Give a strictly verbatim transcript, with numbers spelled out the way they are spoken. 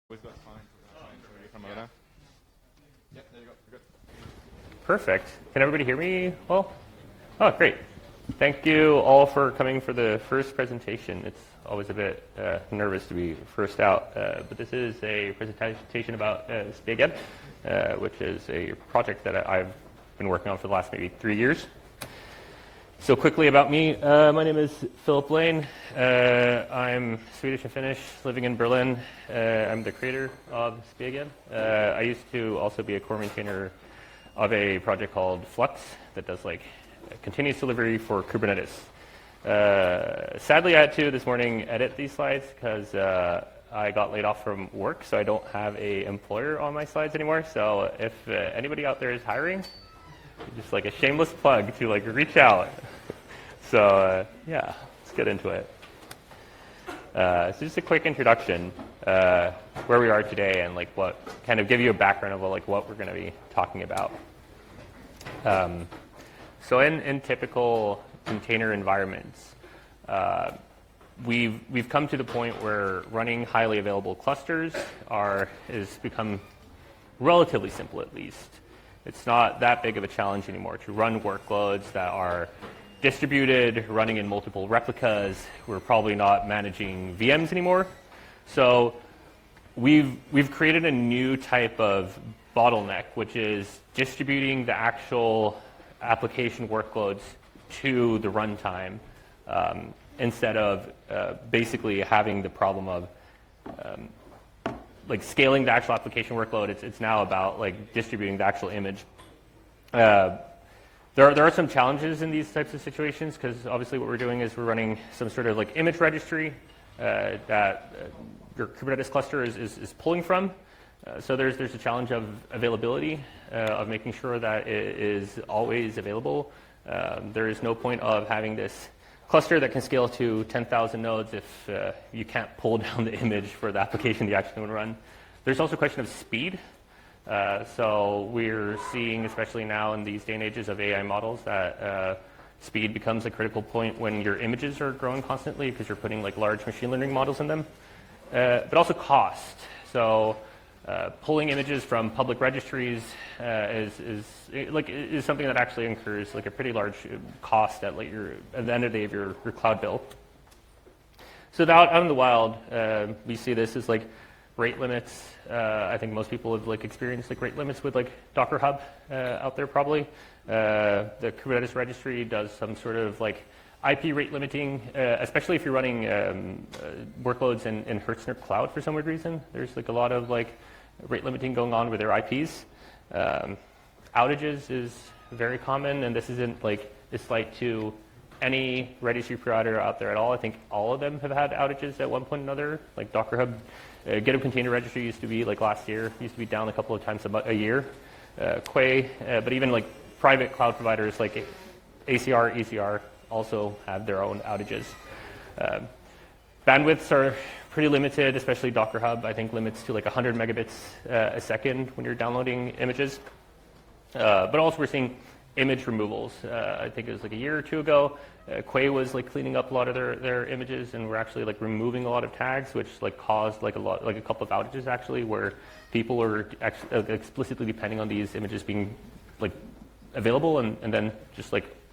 We've got time for time for you from Mona. Yeah, there you go. You're good. Perfect. Can everybody hear me well? Oh, great. Thank you all for coming for the first presentation. It's always a bit uh, nervous to be first out, uh, but this is a presentation about uh, SPIAGEN, uh, which is a project that I've been working on for the last maybe three years. So quickly about me, uh, my name is Philip Lane. Uh, I'm Swedish and Finnish, living in Berlin. Uh, I'm the creator of SPIAGEN. Uh, I used to also be a core maintainer of a project called Flux that does like continuous delivery for Kubernetes. Uh, sadly, I had to this morning edit these slides because uh, I got laid off from work, so I don't have a employer on my slides anymore. So if uh, anybody out there is hiring, just like a shameless plug to like reach out. So uh, yeah, let's get into it. Uh, so just a quick introduction, uh, where we are today, and like what kind of give you a background of like what we're going to be talking about. Um, so in, in typical container environments, uh, we've we've come to the point where running highly available clusters are is become relatively simple, at least. It's not that big of a challenge anymore to run workloads that are distributed, running in multiple replicas. We're probably not managing V Ms anymore. So we've we've created a new type of bottleneck, which is distributing the actual application workloads to the runtime um, instead of uh, basically having the problem of um, like scaling the actual application workload. It's it's now about like distributing the actual image. Uh, there are there are some challenges in these types of situations because obviously what we're doing is we're running some sort of like image registry uh, that uh, your Kubernetes cluster is is, is pulling from. Uh, so there's there's a challenge of availability uh, of making sure that it is always available. Um, there is no point of having this cluster that can scale to ten thousand nodes if uh, you can't pull down the image for the application you actually want to run. There's also a question of speed. Uh, so we're seeing, especially now in these day and ages of A I models, that uh, speed becomes a critical point when your images are growing constantly because you're putting like large machine learning models in them. Uh, but also cost. So uh, pulling images from public registries uh, is, is like is something that actually incurs like a pretty large cost at like your at the end of the day of your, your cloud bill. So out, out in the wild, uh, we see this as like rate limits. Uh, I think most people have like experienced like rate limits with like Docker Hub uh, out there probably. Uh, the Kubernetes registry does some sort of like I P rate limiting, uh, especially if you're running um, uh, workloads in, in Hertzner Cloud for some weird reason. There's like a lot of like rate limiting going on with their I Ps. Um, outages is very common, and this isn't like a slight to any registry provider out there at all. I think all of them have had outages at one point or another. Like Docker Hub, uh, GitHub Container Registry used to be like last year, used to be down a couple of times a, a year. Uh, Quay, uh, but even like private cloud providers like A C R, E C R also have their own outages. Uh, bandwidths are pretty limited, especially Docker Hub. I think limits to like one hundred megabits uh, a second when you're downloading images. Uh, but also we're seeing image removals. Uh, I think it was like a year or two ago, uh, Quay was like cleaning up a lot of their, their images, and we're actually like removing a lot of tags, which like caused like a lot, like a couple of outages actually, where people were ex- explicitly depending on these images being like available, and, and then just like